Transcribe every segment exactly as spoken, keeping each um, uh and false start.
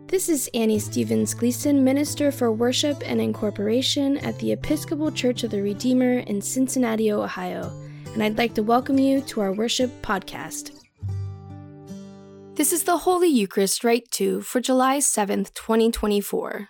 This is Annie Stevens Gleason, Minister for Worship and Incorporation at the Episcopal Church of the Redeemer in Cincinnati, Ohio, and I'd like to welcome you to our worship podcast. This is the Holy Eucharist Rite two for July seventh, twenty twenty-four.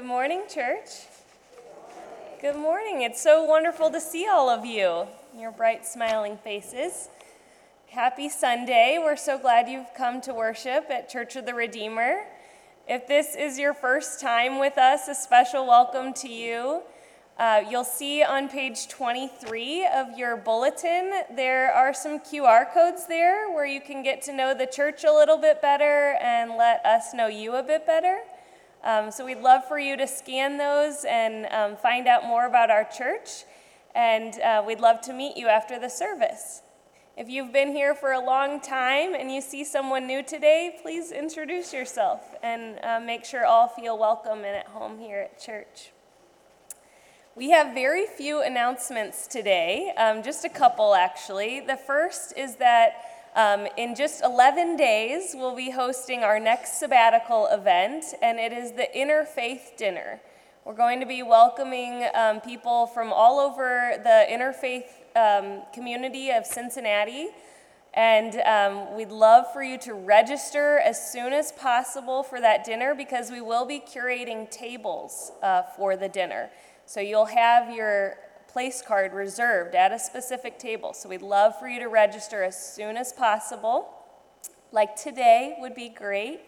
morning, church. Good morning. It's so wonderful to see all of you, your bright, smiling faces. Happy Sunday. We're so glad you've come to worship at Church of the Redeemer. If this is your first time with us, a special welcome to you. Uh, you'll see on page twenty-three of your bulletin, there are some Q R codes there where you can get to know the church a little bit better and let us know you a bit better. Um, so we'd love for you to scan those and um, find out more about our church, and uh, we'd love to meet you after the service. If you've been here for a long time and you see someone new today, please introduce yourself and uh, make sure all feel welcome and at home here at church. We have very few announcements today, um, just a couple actually. The first is that um, in just eleven days, we'll be hosting our next sabbatical event, and it is the Interfaith Dinner. We're going to be welcoming um, people from all over the interfaith um, community of Cincinnati, and um, we'd love for you to register as soon as possible for that dinner because we will be curating tables uh, for the dinner. So you'll have your place card reserved at a specific table. So we'd love for you to register as soon as possible. Like today would be great.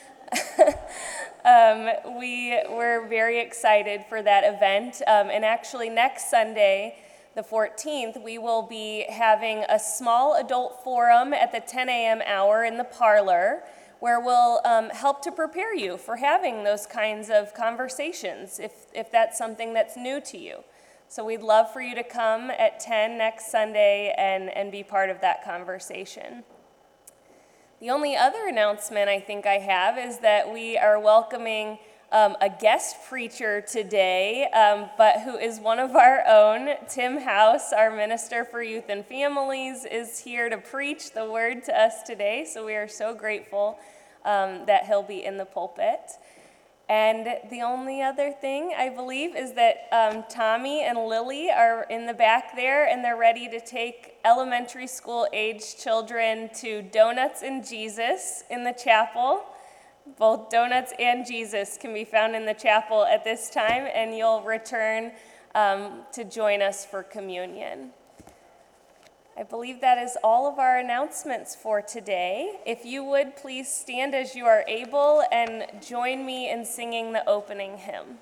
um, we, we're very excited for that event. Um, and actually next Sunday, the fourteenth, we will be having a small adult forum at the ten a.m. hour in the parlor, where we'll um, help to prepare you for having those kinds of conversations if, if that's something that's new to you. So we'd love for you to come at ten next Sunday and, and be part of that conversation. The only other announcement I think I have is that we are welcoming um, a guest preacher today, um, but who is one of our own. Tim House, our Minister for Youth and Families, is here to preach the word to us today, so we are so grateful um, that he'll be in the pulpit. And the only other thing, I believe, is that um, Tommy and Lily are in the back there, and they're ready to take elementary school age children to Donuts and Jesus in the chapel. Both Donuts and Jesus can be found in the chapel at this time, and you'll return um, to join us for communion. I believe that is all of our announcements for today. If you would please stand as you are able and join me in singing the opening hymn.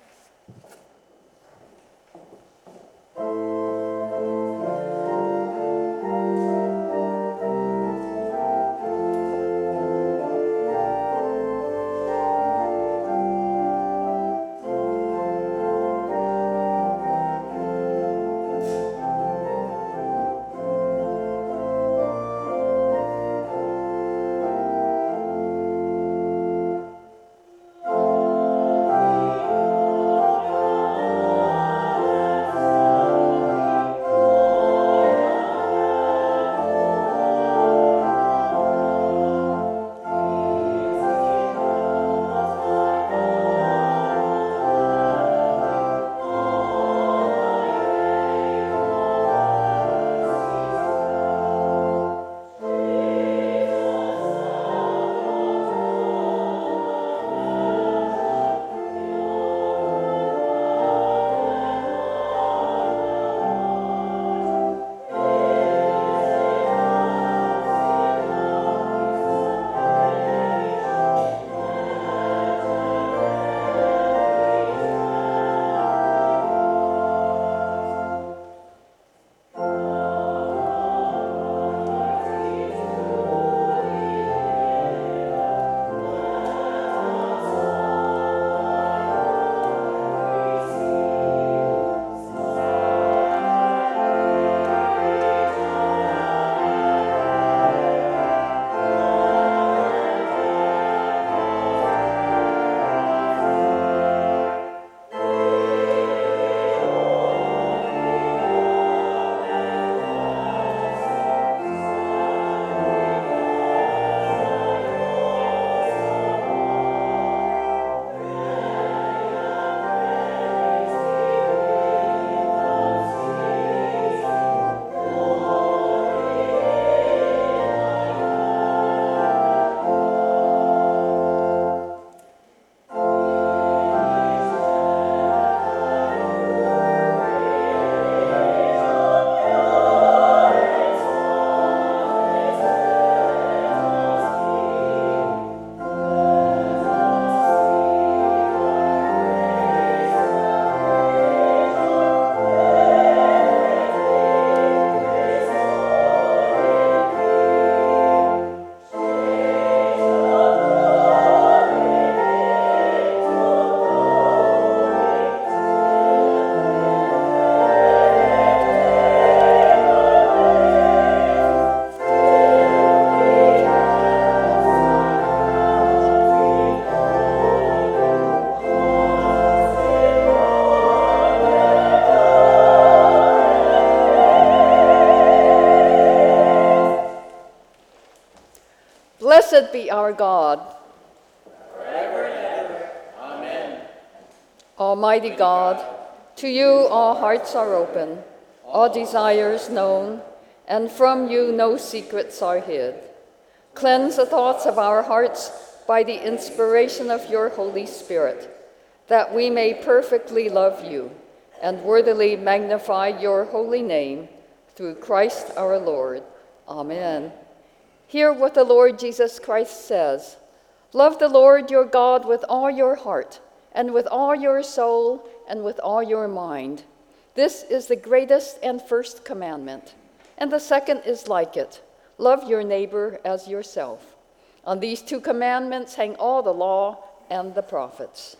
Blessed be our God. Forever and ever. Amen. Almighty God, to you all hearts are open, all desires known, and from you no secrets are hid. Cleanse the thoughts of our hearts by the inspiration of your Holy Spirit, that we may perfectly love you and worthily magnify your holy name, through Christ our Lord. Amen. Hear what the Lord Jesus Christ says. Love the Lord your God with all your heart, and with all your soul, and with all your mind. This is the greatest and first commandment. And the second is like it. Love your neighbor as yourself. On these two commandments hang all the law and the prophets.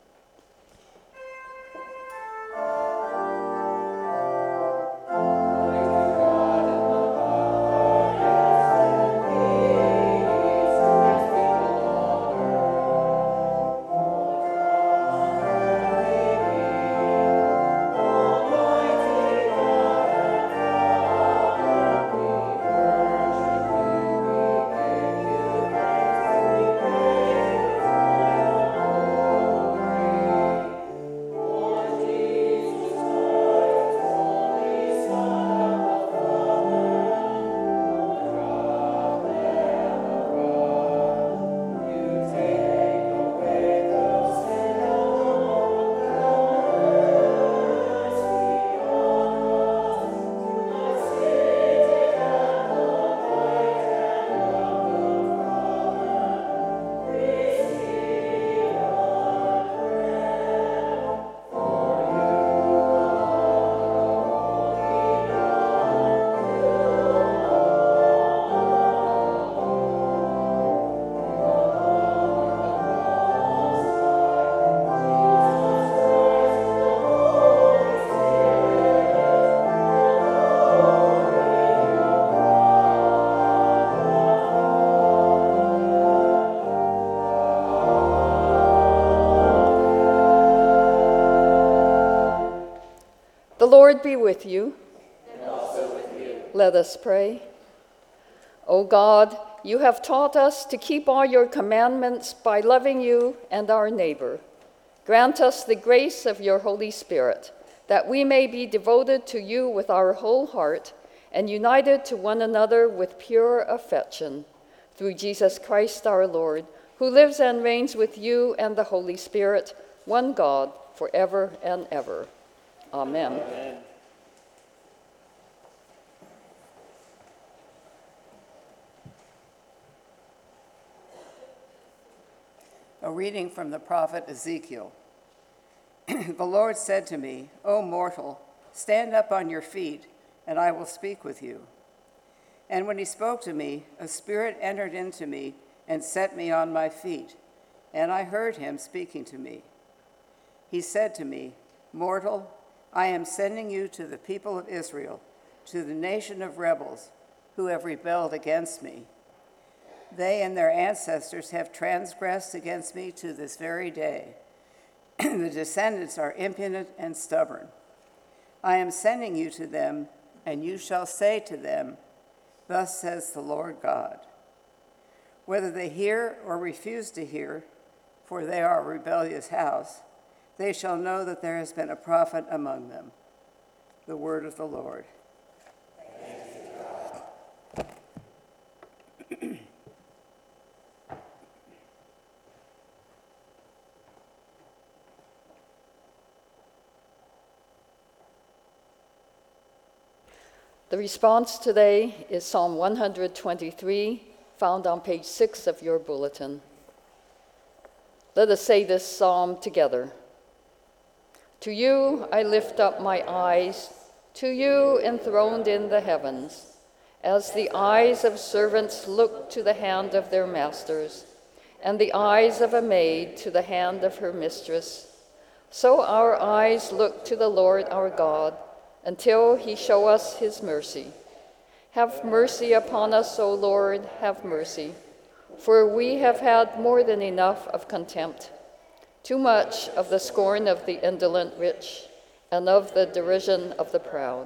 The Lord be with you. And also with you. Let us pray. O God, you have taught us to keep all your commandments by loving you and our neighbor. Grant us the grace of your Holy Spirit, that we may be devoted to you with our whole heart and united to one another with pure affection. Through Jesus Christ our Lord, who lives and reigns with you and the Holy Spirit, one God, forever and ever. Amen. Amen. A reading from the prophet Ezekiel. The Lord said to me, O mortal, stand up on your feet, and I will speak with you. And when he spoke to me, a spirit entered into me and set me on my feet, and I heard him speaking to me. He said to me, Mortal, I am sending you to the people of Israel, to the nation of rebels who have rebelled against me. They and their ancestors have transgressed against me to this very day. The descendants are impudent and stubborn. I am sending you to them, and you shall say to them, Thus says the Lord God. Whether they hear or refuse to hear, for they are a rebellious house, they shall know that there has been a prophet among them. The word of the Lord. The response today is Psalm one hundred twenty-three, found on page six of your bulletin. Let us say this psalm together. To you I lift up my eyes, to you enthroned in the heavens, as the eyes of servants look to the hand of their masters, and the eyes of a maid to the hand of her mistress. So our eyes look to the Lord our God, until he show us his mercy. Have mercy upon us, O Lord, have mercy, for we have had more than enough of contempt, too much of the scorn of the indolent rich, and of the derision of the proud.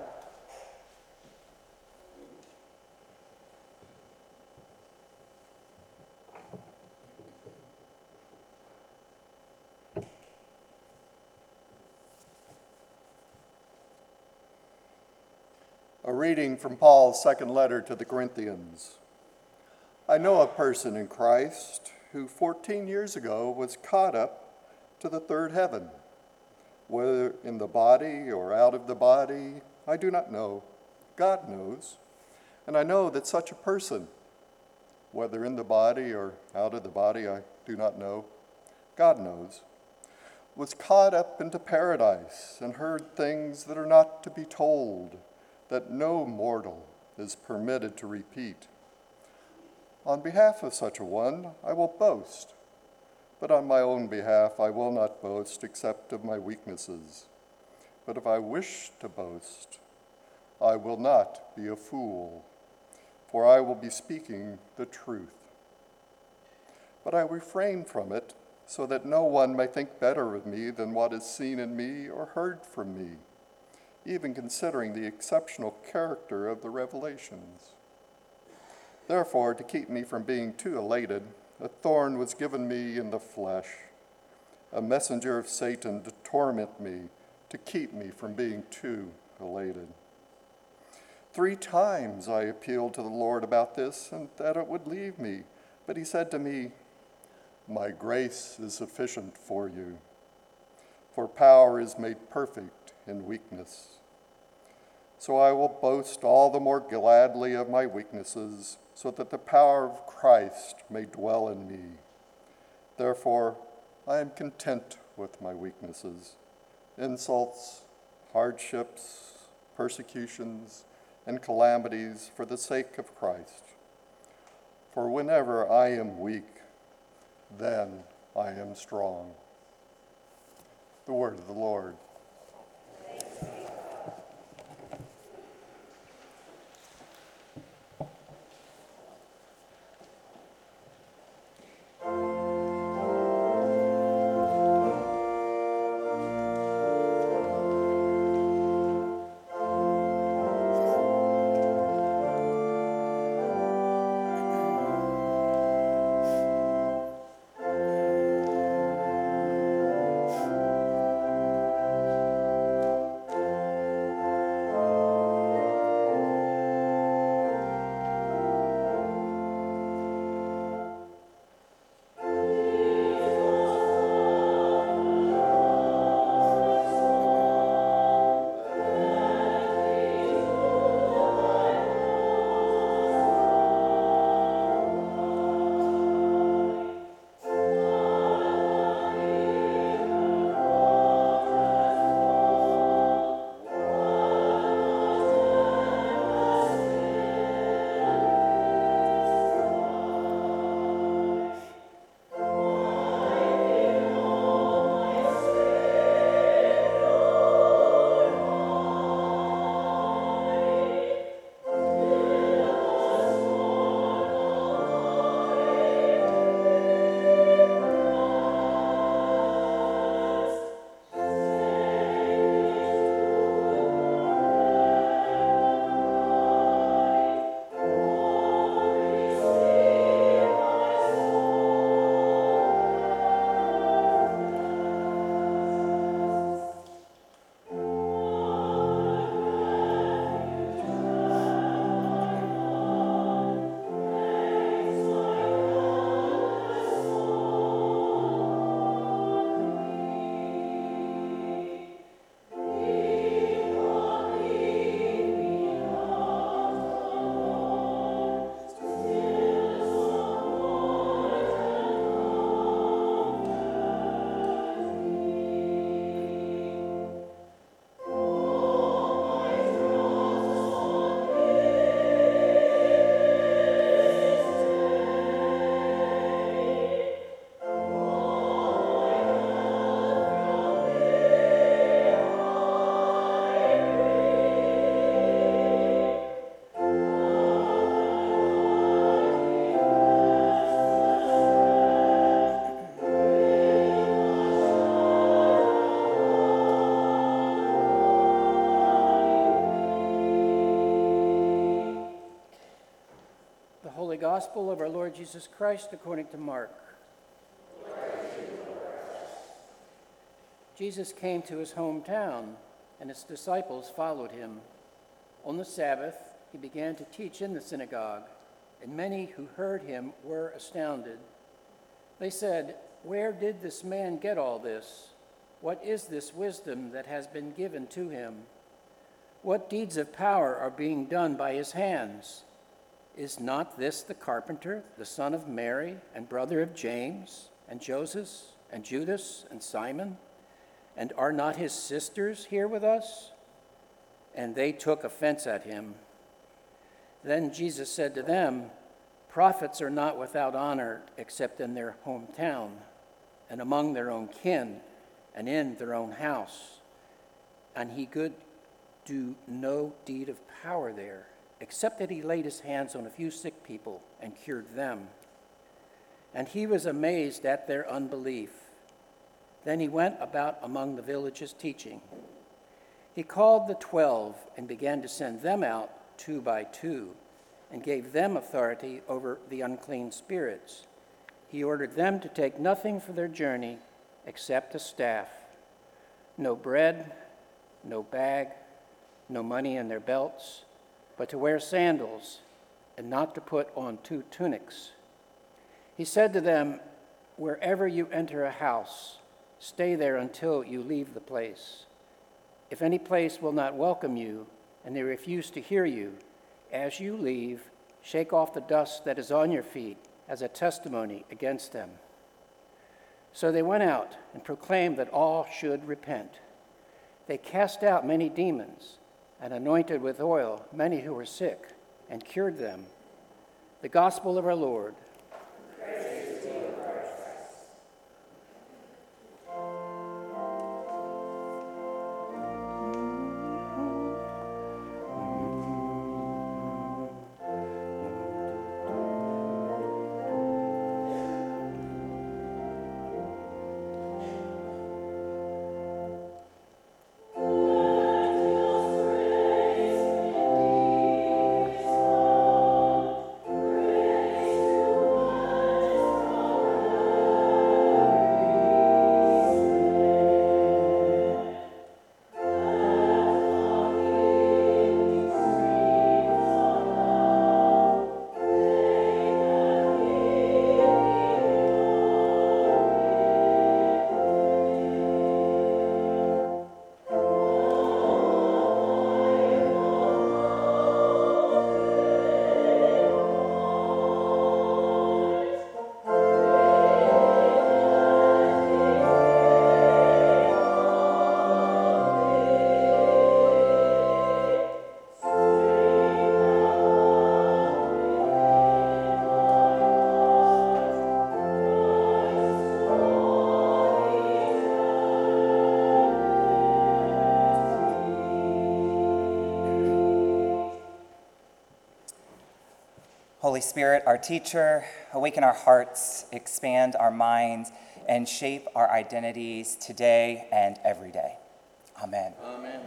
A reading from Paul's second letter to the Corinthians. I know a person in Christ who fourteen years ago was caught up to the third heaven. Whether in the body or out of the body, I do not know. God knows. And I know that such a person, whether in the body or out of the body, I do not know. God knows, was caught up into paradise and heard things that are not to be told, that no mortal is permitted to repeat. On behalf of such a one, I will boast, but on my own behalf I will not boast except of my weaknesses. But if I wish to boast, I will not be a fool, for I will be speaking the truth. But I refrain from it so that no one may think better of me than what is seen in me or heard from me, even considering the exceptional character of the revelations. Therefore, to keep me from being too elated, a thorn was given me in the flesh, a messenger of Satan to torment me, to keep me from being too elated. Three times I appealed to the Lord about this and that it would leave me, but he said to me, "My grace is sufficient for you, for power is made perfect in weakness. So I will boast all the more gladly of my weaknesses, so that the power of Christ may dwell in me. Therefore, I am content with my weaknesses, insults, hardships, persecutions, and calamities for the sake of Christ. For whenever I am weak, then I am strong." The word of the Lord. Holy Gospel of our Lord Jesus Christ according to Mark. Jesus came to his hometown, and his disciples followed him. On the Sabbath, he began to teach in the synagogue, and many who heard him were astounded. They said, "Where did this man get all this? What is this wisdom that has been given to him? What deeds of power are being done by his hands? Is not this the carpenter, the son of Mary, and brother of James, and Joseph, and Judas, and Simon? And are not his sisters here with us?" And they took offense at him. Then Jesus said to them, "Prophets are not without honor except in their hometown, and among their own kin, and in their own house." And he could do no deed of power there, except that he laid his hands on a few sick people and cured them. And he was amazed at their unbelief. Then he went about among the villages teaching. He called the twelve and began to send them out two by two, and gave them authority over the unclean spirits. He ordered them to take nothing for their journey except a staff, no bread, no bag, no money in their belts, but to wear sandals and not to put on two tunics. He said to them, "Wherever you enter a house, stay there until you leave the place. If any place will not welcome you and they refuse to hear you, as you leave, shake off the dust that is on your feet as a testimony against them." So they went out and proclaimed that all should repent. They cast out many demons and anointed with oil many who were sick and cured them. The gospel of our Lord. Praise to you, Lord Christ. Holy Spirit, our teacher, awaken our hearts, expand our minds, and shape our identities today and every day. Amen. Amen.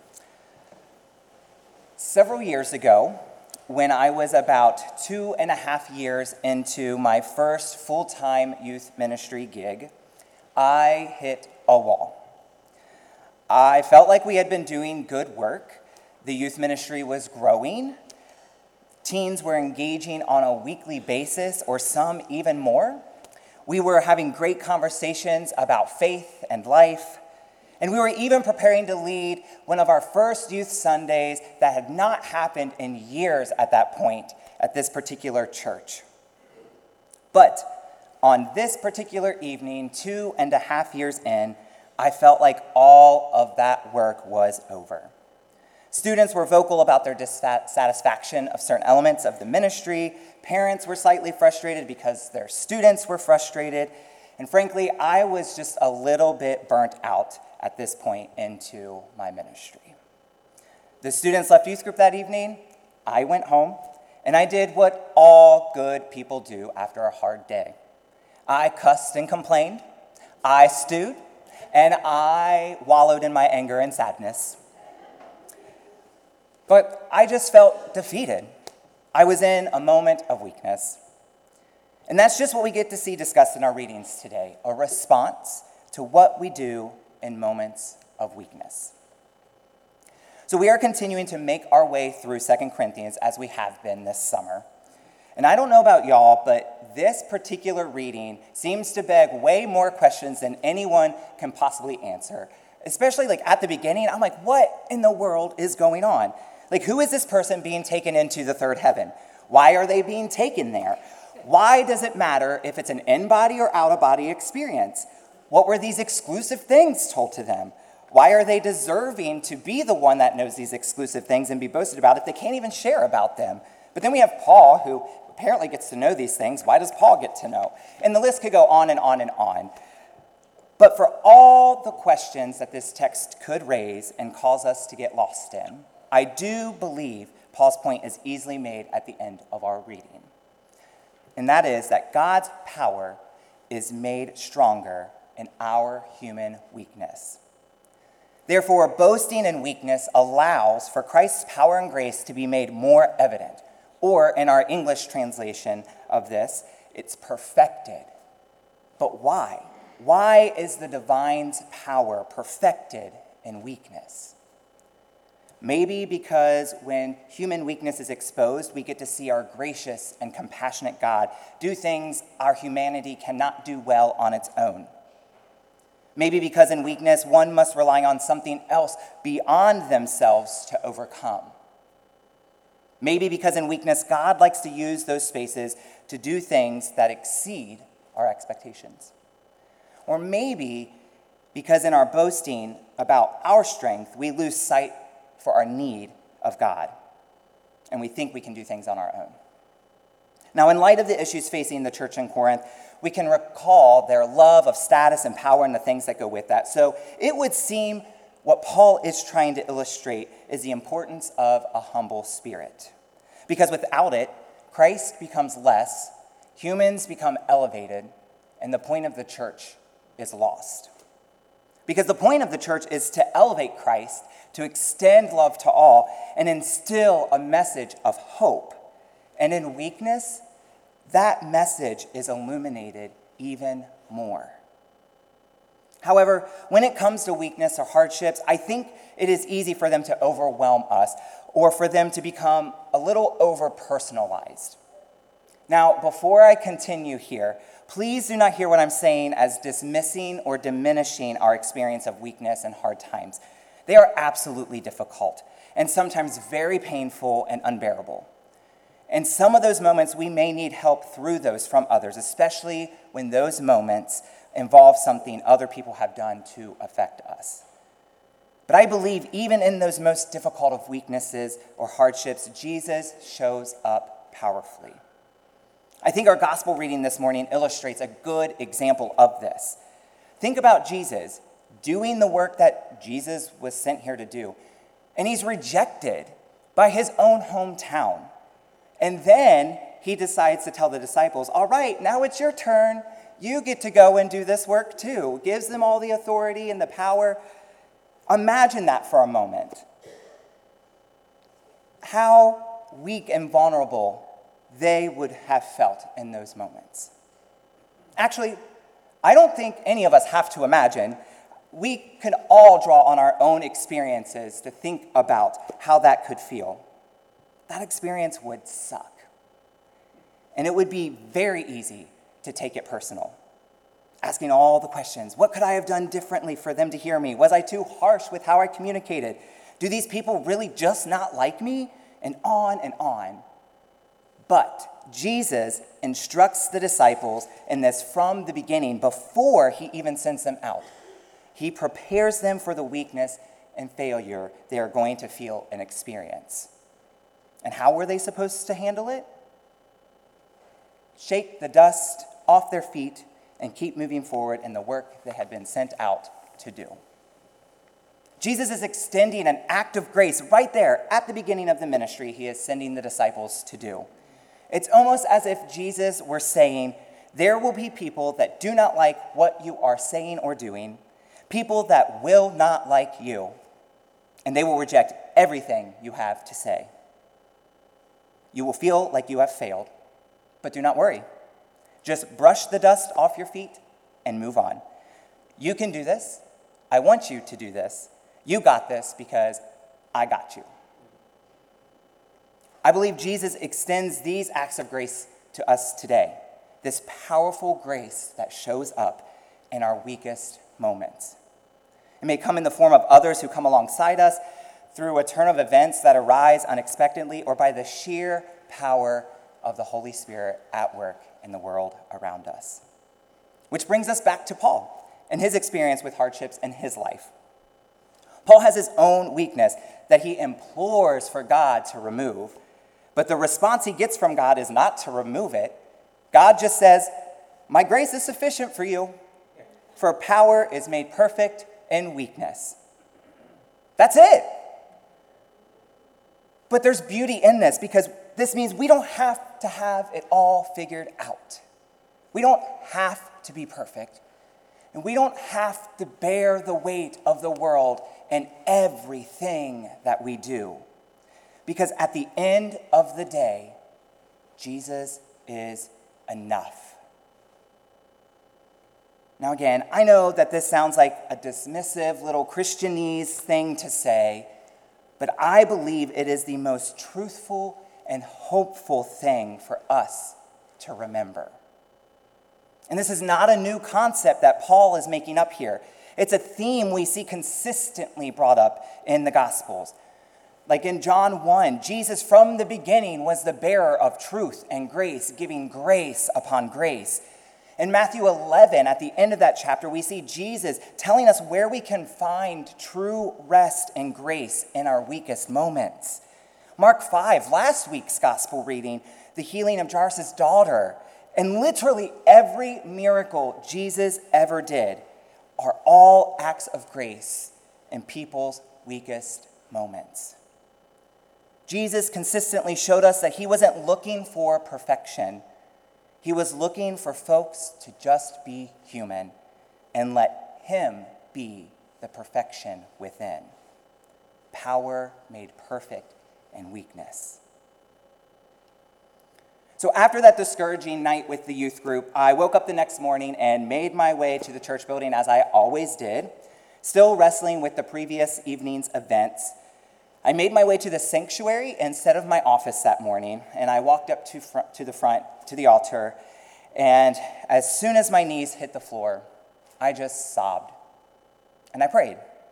Several years ago, when I was about two and a half years into my first full-time youth ministry gig, I hit a wall. I felt like we had been doing good work. The youth ministry was growing. Teens were engaging on a weekly basis, or some even more. We were having great conversations about faith and life, and we were even preparing to lead one of our first youth Sundays that had not happened in years at that point at this particular church. But on this particular evening, two and a half years in, I felt like all of that work was over. Students were vocal about their dissatisfaction of certain elements of the ministry. Parents were slightly frustrated because their students were frustrated. And frankly, I was just a little bit burnt out at this point into my ministry. The students left youth group that evening. I went home, and I did what all good people do after a hard day. I cussed and complained. I stewed, and I wallowed in my anger and sadness. But I just felt defeated. I was in a moment of weakness. And that's just what we get to see discussed in our readings today, a response to what we do in moments of weakness. So we are continuing to make our way through Second Corinthians as we have been this summer. And I don't know about y'all, but this particular reading seems to beg way more questions than anyone can possibly answer. Especially like at the beginning, I'm like, what in the world is going on? Like, who is this person being taken into the third heaven? Why are they being taken there? Why does it matter if it's an in-body or out-of-body experience? What were these exclusive things told to them? Why are they deserving to be the one that knows these exclusive things and be boasted about if they can't even share about them? But then we have Paul, who apparently gets to know these things. Why does Paul get to know? And the list could go on and on and on. But for all the questions that this text could raise and cause us to get lost in, I do believe Paul's point is easily made at the end of our reading. And that is that God's power is made stronger in our human weakness. Therefore, boasting in weakness allows for Christ's power and grace to be made more evident. Or in our English translation of this, it's perfected. But why? Why is the divine's power perfected in weakness? Maybe because when human weakness is exposed, we get to see our gracious and compassionate God do things our humanity cannot do well on its own. Maybe because in weakness, one must rely on something else beyond themselves to overcome. Maybe because in weakness, God likes to use those spaces to do things that exceed our expectations. Or maybe because in our boasting about our strength, we lose sight for our need of God, and we think we can do things on our own. Now, in light of the issues facing the church in Corinth, we can recall their love of status and power and the things that go with that. So it would seem what Paul is trying to illustrate is the importance of a humble spirit. Because without it, Christ becomes less, humans become elevated, and the point of the church is lost. Because the point of the church is to elevate Christ, to extend love to all, and instill a message of hope. And in weakness, that message is illuminated even more. However, when it comes to weakness or hardships, I think it is easy for them to overwhelm us or for them to become a little over-personalized. Now, before I continue here, please do not hear what I'm saying as dismissing or diminishing our experience of weakness and hard times. They are absolutely difficult and sometimes very painful and unbearable. And some of those moments, we may need help through those from others, especially when those moments involve something other people have done to affect us. But I believe even in those most difficult of weaknesses or hardships, Jesus shows up powerfully. I think our gospel reading this morning illustrates a good example of this. Think about Jesus doing the work that Jesus was sent here to do, and he's rejected by his own hometown. And then he decides to tell the disciples, all right, now it's your turn. You get to go and do this work too. Gives them all the authority and the power. Imagine that for a moment. How weak and vulnerable they would have felt in those moments. Actually, I don't think any of us have to imagine. We can all draw on our own experiences to think about how that could feel. That experience would suck. And it would be very easy to take it personal. Asking all the questions. What could I have done differently for them to hear me? Was I too harsh with how I communicated? Do these people really just not like me? And on and on. But Jesus instructs the disciples in this from the beginning before he even sends them out. He prepares them for the weakness and failure they are going to feel and experience. And how were they supposed to handle it? Shake the dust off their feet and keep moving forward in the work they had been sent out to do. Jesus is extending an act of grace right there at the beginning of the ministry he is sending the disciples to do. It's almost as if Jesus were saying, there will be people that do not like what you are saying or doing, people that will not like you, and they will reject everything you have to say. You will feel like you have failed, but do not worry. Just brush the dust off your feet and move on. You can do this. I want you to do this. You got this because I got you. I believe Jesus extends these acts of grace to us today, this powerful grace that shows up in our weakest moments. It may come in the form of others who come alongside us, through a turn of events that arise unexpectedly, or by the sheer power of the Holy Spirit at work in the world around us. Which brings us back to Paul and his experience with hardships in his life. Paul has his own weakness that he implores for God to remove, but the response he gets from God is not to remove it. God just says, "My grace is sufficient for you, for power is made perfect in weakness." That's it. But there's beauty in this, because this means we don't have to have it all figured out. We don't have to be perfect. And we don't have to bear the weight of the world in everything that we do. Because at the end of the day, Jesus is enough. Now again, I know that this sounds like a dismissive little Christianese thing to say, but I believe it is the most truthful and hopeful thing for us to remember. And this is not a new concept that Paul is making up here. It's a theme we see consistently brought up in the Gospels. Like in John one, Jesus from the beginning was the bearer of truth and grace, giving grace upon grace. In Matthew eleven, at the end of that chapter, we see Jesus telling us where we can find true rest and grace in our weakest moments. Mark five, last week's gospel reading, the healing of Jairus' daughter, and literally every miracle Jesus ever did are all acts of grace in people's weakest moments. Jesus consistently showed us that he wasn't looking for perfection. He was looking for folks to just be human and let him be the perfection within. Power made perfect in weakness. So after that discouraging night with the youth group, I woke up the next morning and made my way to the church building as I always did, still wrestling with the previous evening's events. I made my way to the sanctuary instead of my office that morning, and I walked up to, front, to the front, to the altar, and as soon as my knees hit the floor, I just sobbed, and I prayed.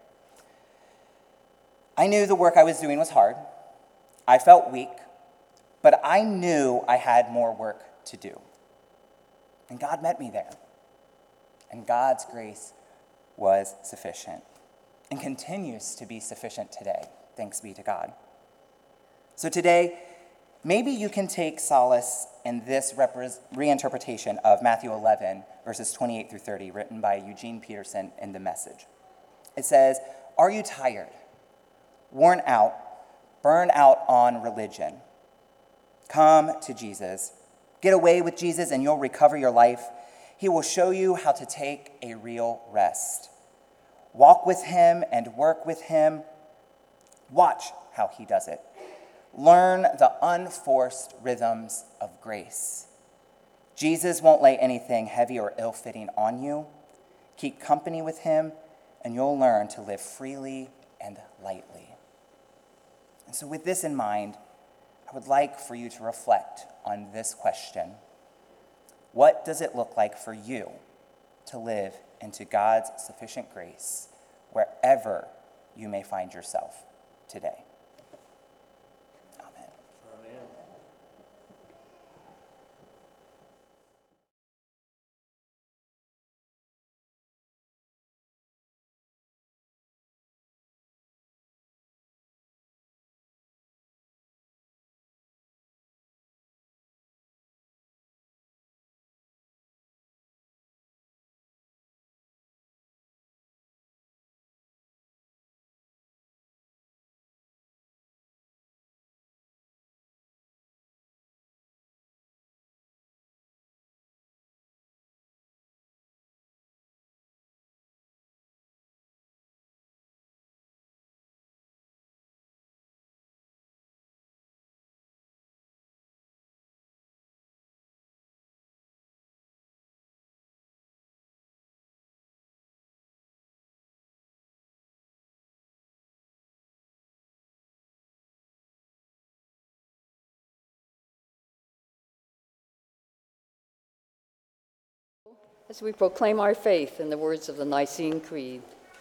I knew the work I was doing was hard. I felt weak, but I knew I had more work to do. And God met me there, and God's grace was sufficient and continues to be sufficient today. Thanks be to God. So today, maybe you can take solace in this repre- reinterpretation of Matthew eleven, verses twenty-eight through thirty, written by Eugene Peterson in The Message. It says, "Are you tired, worn out, burned out on religion? Come to Jesus. Get away with Jesus and you'll recover your life. He will show you how to take a real rest. Walk with him and work with him. Watch how he does it. Learn the unforced rhythms of grace. Jesus won't lay anything heavy or ill-fitting on you. Keep company with him, and you'll learn to live freely and lightly." And so with this in mind, I would like for you to reflect on this question. What does it look like for you to live into God's sufficient grace wherever you may find yourself today? as we proclaim our faith in the words of the Nicene Creed.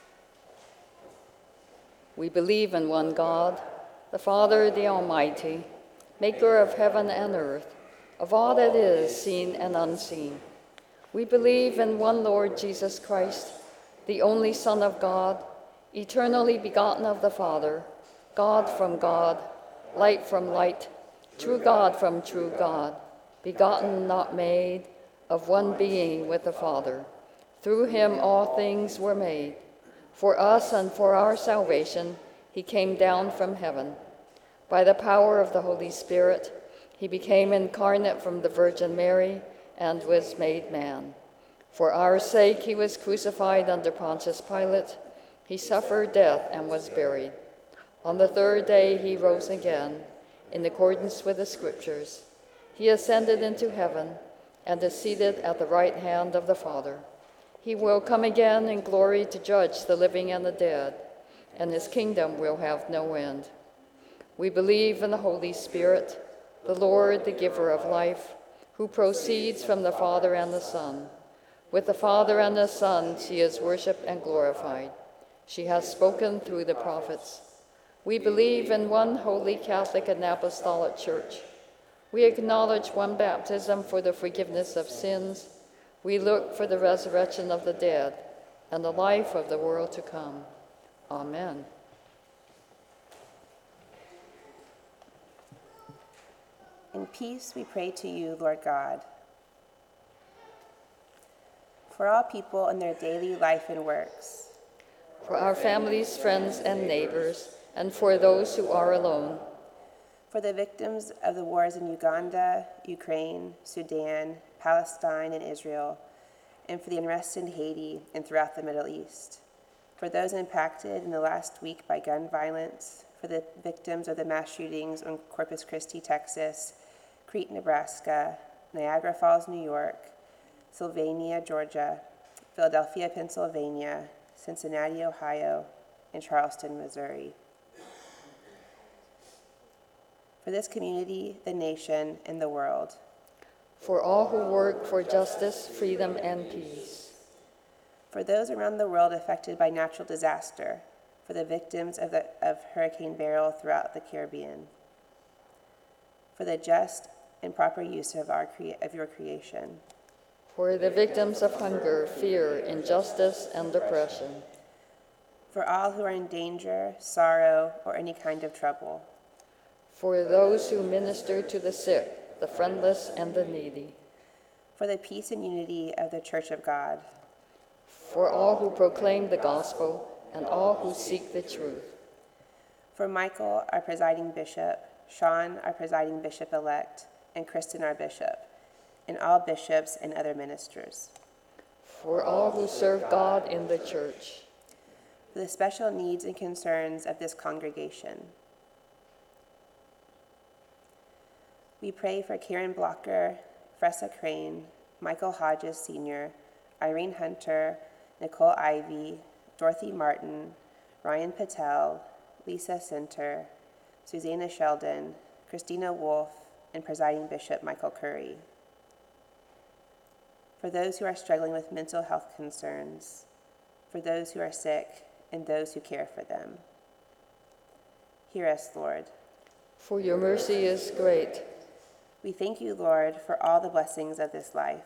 We believe in one God, the Father, the Almighty, maker of heaven and earth, of all that is seen and unseen. We believe in one Lord Jesus Christ, the only Son of God, eternally begotten of the Father, God from God, light from light, true God from true God, begotten, not made, of one being with the Father. Through him all things were made. For us and for our salvation, he came down from heaven. By the power of the Holy Spirit, he became incarnate from the Virgin Mary and was made man. For our sake, he was crucified under Pontius Pilate. He suffered death and was buried. On the third day, he rose again, in accordance with the Scriptures. He ascended into heaven and is seated at the right hand of the Father. He will come again in glory to judge the living and the dead, and his kingdom will have no end. We believe in the Holy Spirit, the Lord, the giver of life, who proceeds from the Father and the Son. With the Father and the Son, she is worshipped and glorified. She has spoken through the prophets. We believe in one holy Catholic and Apostolic Church. We acknowledge one baptism for the forgiveness of sins. We look for the resurrection of the dead and the life of the world to come. Amen. In peace we pray to you, Lord God. For all people in their daily life and works. For our families, friends, and neighbors, and for those who are alone. For the victims of the wars in Uganda, Ukraine, Sudan, Palestine, and Israel, and for the unrest in Haiti and throughout the Middle East. For those impacted in the last week by gun violence, for the victims of the mass shootings in Corpus Christi, Texas, Crete, Nebraska, Niagara Falls, New York, Sylvania, Georgia, Philadelphia, Pennsylvania, Cincinnati, Ohio, and Charleston, Missouri. For this community, the nation, and the world. For all who work for justice, freedom, and peace. For those around the world affected by natural disaster, for the victims of, the, of Hurricane Beryl throughout the Caribbean. For the just and proper use of, our crea- of your creation. For the victims of hunger, fear, injustice, and oppression. For all who are in danger, sorrow, or any kind of trouble. For those who minister to the sick, the friendless, and the needy. For the peace and unity of the Church of God. For all who proclaim the gospel, and all who seek the truth. For Michael, our presiding bishop, Sean, our presiding bishop-elect, and Kristen, our bishop, and all bishops and other ministers. For all who serve God in the church. For the special needs and concerns of this congregation. We pray for Karen Blocker, Fressa Crane, Michael Hodges Senior, Irene Hunter, Nicole Ivy, Dorothy Martin, Ryan Patel, Lisa Center, Susanna Sheldon, Christina Wolf, and presiding bishop Michael Curry. For those who are struggling with mental health concerns, for those who are sick, and those who care for them. Hear us, Lord. For your mercy is great. We thank you, Lord, for all the blessings of this life.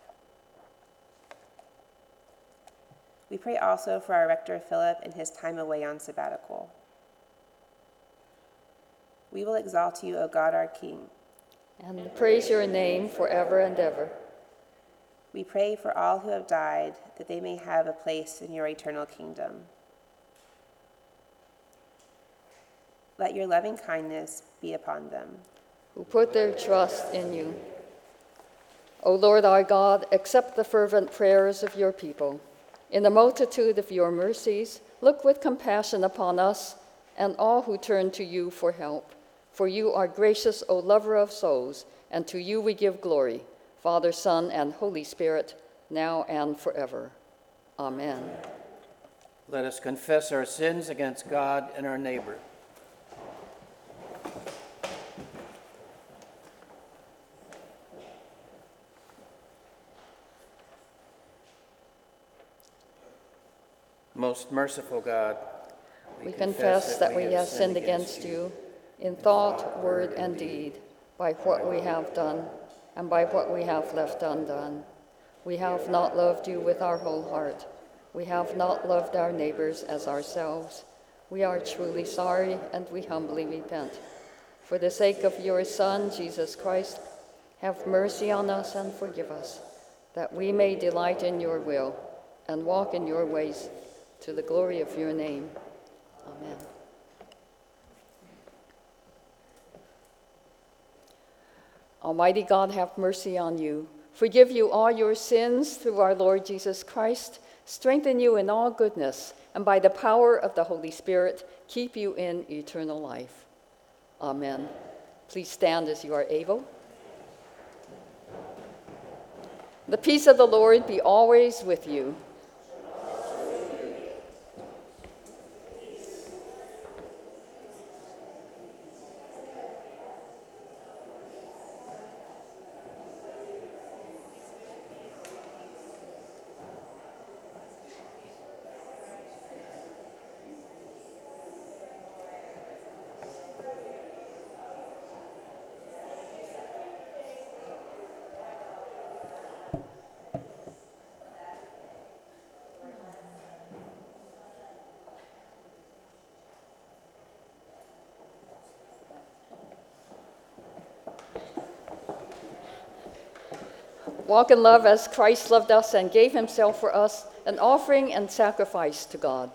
We pray also for our rector, Philip, in his time away on sabbatical. We will exalt you, O God, our King. And praise your name forever and ever. We pray for all who have died, that they may have a place in your eternal kingdom. Let your loving kindness be upon them. Who put their trust in you. O Lord our God, accept the fervent prayers of your people. In the multitude of your mercies, look with compassion upon us and all who turn to you for help. For you are gracious, O lover of souls, and to you we give glory, Father, Son, and Holy Spirit, now and forever. Amen. Let us confess our sins against God and our neighbor. Most merciful God, We confess that we have sinned against you in thought, word, and deed, by what we have done and by what we have left undone. We have not loved you with our whole heart. We have not loved our neighbors as ourselves. We are truly sorry, and we humbly repent. For the sake of your Son, Jesus Christ, have mercy on us and forgive us, that we may delight in your will and walk in your ways to the glory of your name. Amen. Almighty God, have mercy on you, forgive you all your sins through our Lord Jesus Christ, strengthen you in all goodness, and by the power of the Holy Spirit, keep you in eternal life. Amen. Please stand as you are able. The peace of the Lord be always with you. Walk in love as Christ loved us and gave himself for us, an offering and sacrifice to God.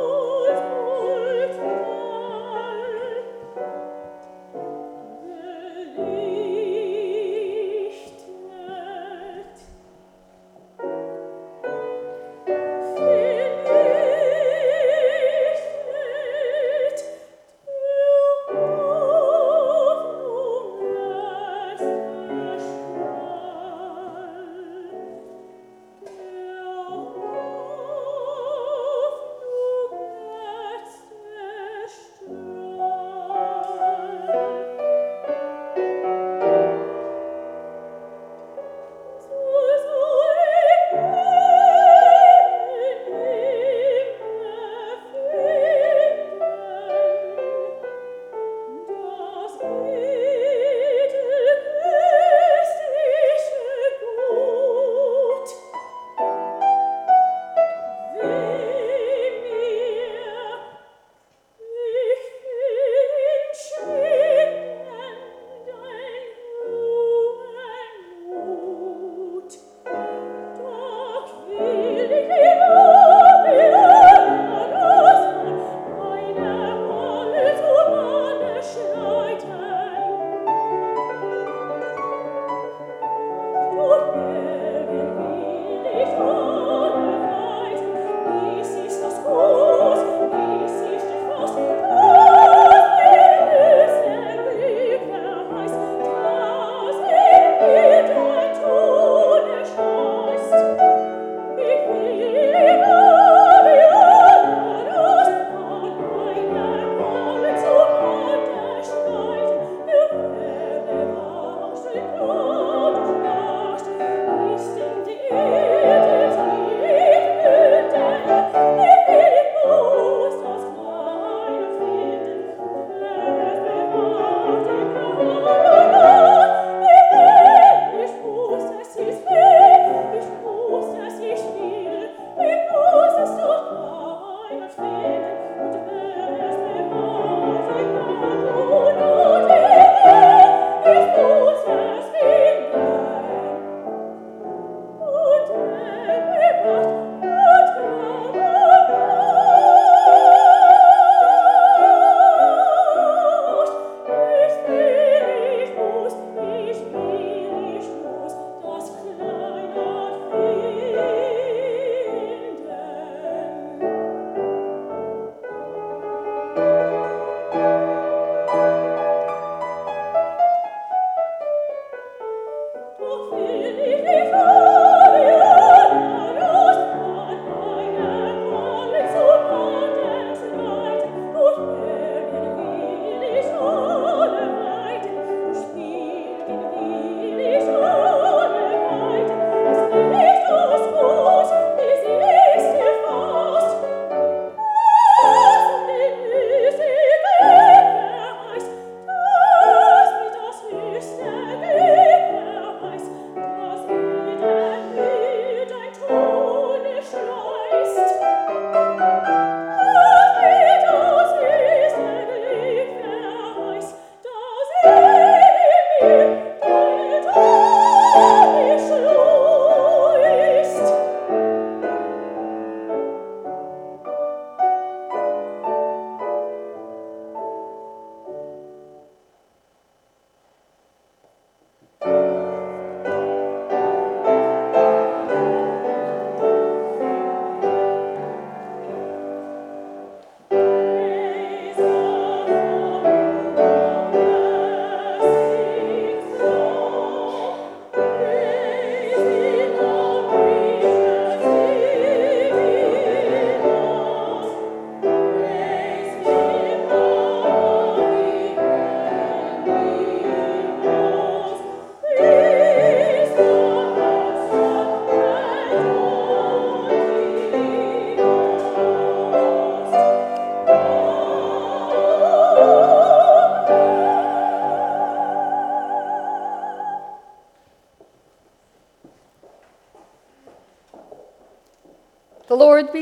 Amen.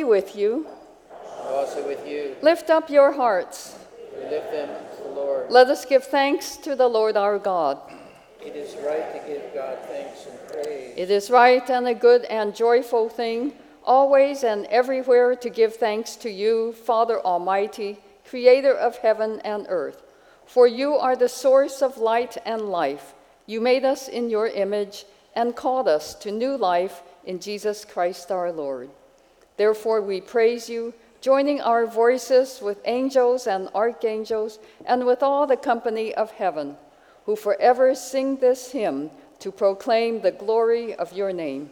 with you. And also with you. Lift up your hearts. We lift them to the Lord. Let us give thanks to the Lord our God. It is right to give God thanks and praise. It is right and a good and joyful thing, always and everywhere to give thanks to you, Father Almighty, Creator of heaven and earth. For you are the source of light and life. You made us in your image and called us to new life in Jesus Christ our Lord. Therefore we praise you, joining our voices with angels and archangels and with all the company of heaven, who forever sing this hymn to proclaim the glory of your name.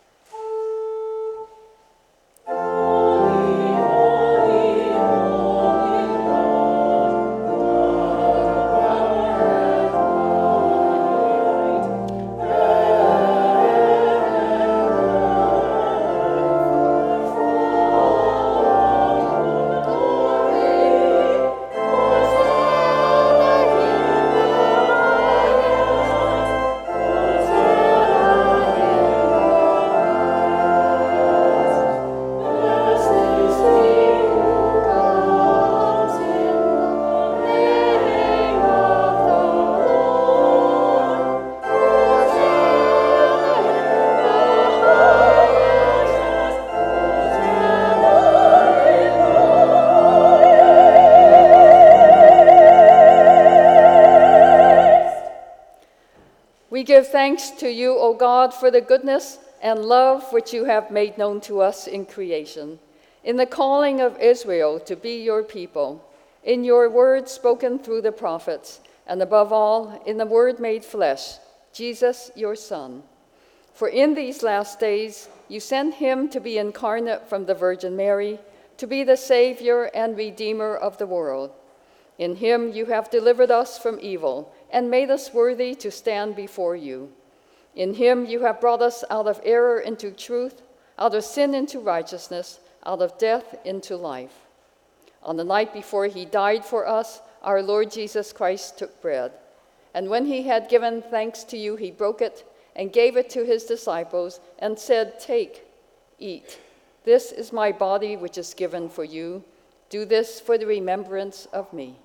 We give thanks to you, O God, for the goodness and love which you have made known to us in creation, in the calling of Israel to be your people, in your word spoken through the prophets, and above all, in the word made flesh, Jesus, your Son. For in these last days you sent him to be incarnate from the Virgin Mary, to be the Savior and Redeemer of the world. In him you have delivered us from evil, and made us worthy to stand before you. In him you have brought us out of error into truth, out of sin into righteousness, out of death into life. On the night before he died for us, our Lord Jesus Christ took bread. And when he had given thanks to you, he broke it and gave it to his disciples and said, "Take, eat. This is my body which is given for you. Do this for the remembrance of me."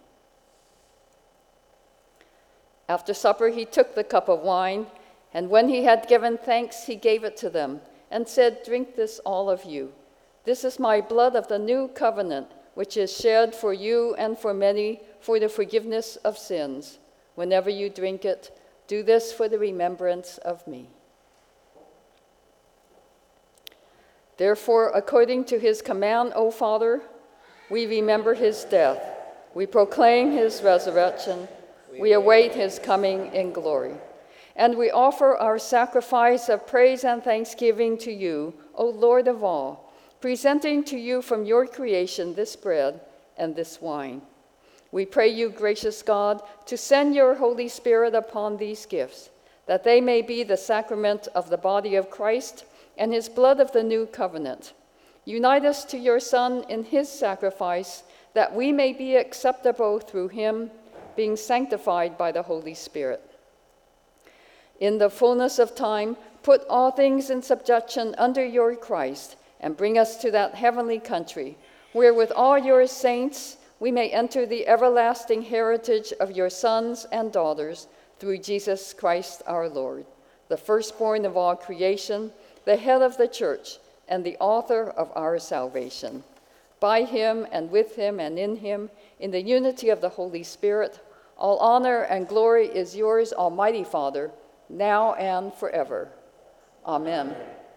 After supper, he took the cup of wine, and when he had given thanks, he gave it to them, and said, "Drink this, all of you. This is my blood of the new covenant, which is shed for you and for many for the forgiveness of sins. Whenever you drink it, do this for the remembrance of me." Therefore, according to his command, O Father, we remember his death. We proclaim his resurrection. We await his coming in glory. And we offer our sacrifice of praise and thanksgiving to you, O Lord of all, presenting to you from your creation this bread and this wine. We pray you, gracious God, to send your Holy Spirit upon these gifts, that they may be the sacrament of the body of Christ and his blood of the new covenant. Unite us to your Son in his sacrifice, that we may be acceptable through him, being sanctified by the Holy Spirit. In the fullness of time, put all things in subjection under your Christ, and bring us to that heavenly country, where with all your saints we may enter the everlasting heritage of your sons and daughters, through Jesus Christ our Lord, the firstborn of all creation, the head of the church, and the author of our salvation. By him and with him and in him, in the unity of the Holy Spirit, all honor and glory is yours, Almighty Father, now and forever. Amen.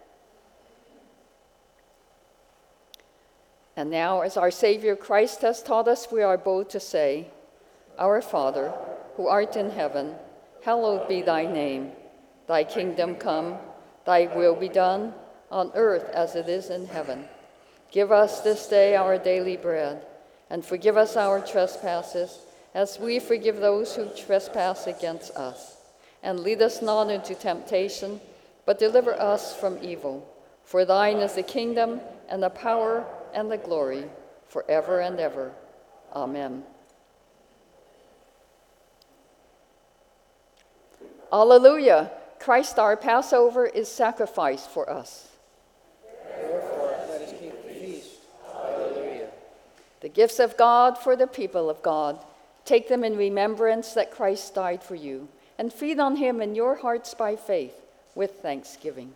And now, as our Savior Christ has taught us, we are bold to say, "Our Father, who art in heaven, hallowed be thy name. Thy kingdom come, thy will be done, on earth as it is in heaven. Give us this day our daily bread, and forgive us our trespasses, as we forgive those who trespass against us. And lead us not into temptation, but deliver us from evil. For thine is the kingdom, and the power, and the glory, forever and ever. Amen." Alleluia! Christ our Passover is sacrificed for us. Therefore, let us keep the feast The gifts of God for the people of God. Take them in remembrance that Christ died for you, and feed on him in your hearts by faith with thanksgiving.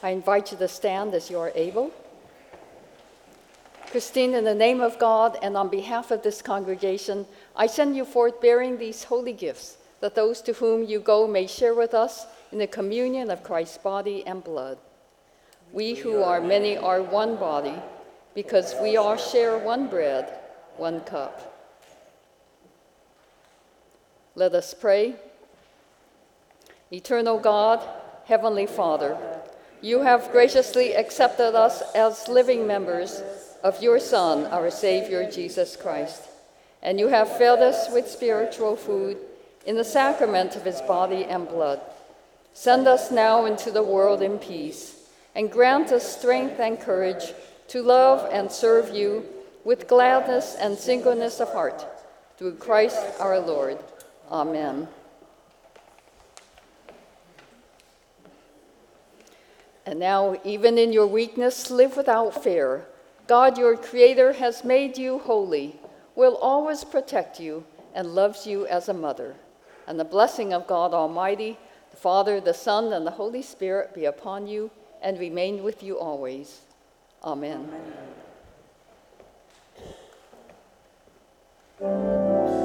I invite you to stand as you are able. Christine, in the name of God and on behalf of this congregation, I send you forth bearing these holy gifts, that those to whom you go may share with us in the communion of Christ's body and blood. We who are many are one body, because we all share one bread, one cup. Let us pray. Eternal God, Heavenly Father, you have graciously accepted us as living members of your Son, our Savior, Jesus Christ, and you have fed us with spiritual food in the sacrament of his body and blood. Send us now into the world in peace, and grant us strength and courage to love and serve you with gladness and singleness of heart, through Christ our Lord. Amen. And now, even in your weakness, live without fear. God, your Creator, has made you holy, will always protect you, and loves you as a mother. And the blessing of God Almighty, the Father, the Son, and the Holy Spirit be upon you and remain with you always. Amen. Amen.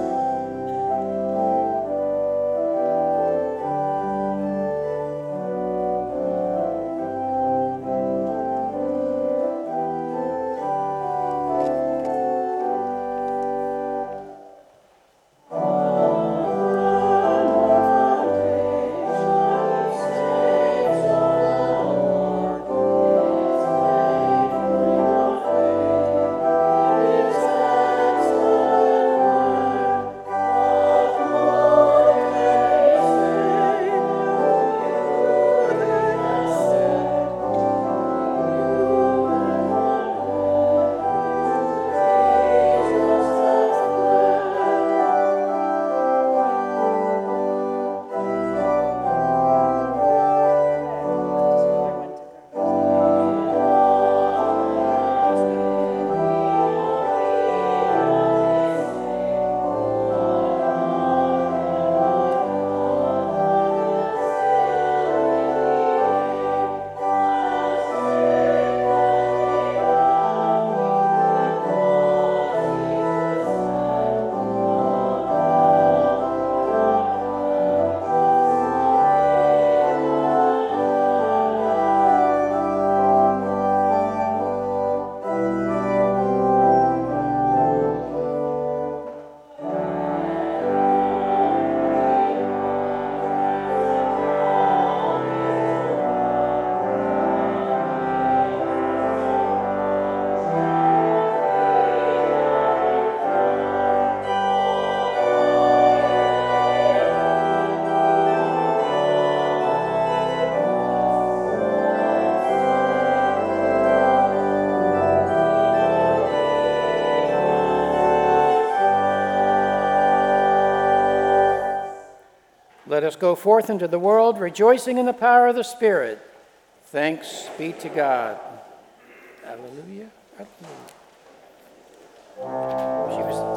Let us go forth into the world, rejoicing in the power of the Spirit. Thanks be to God. Hallelujah. Hallelujah. She was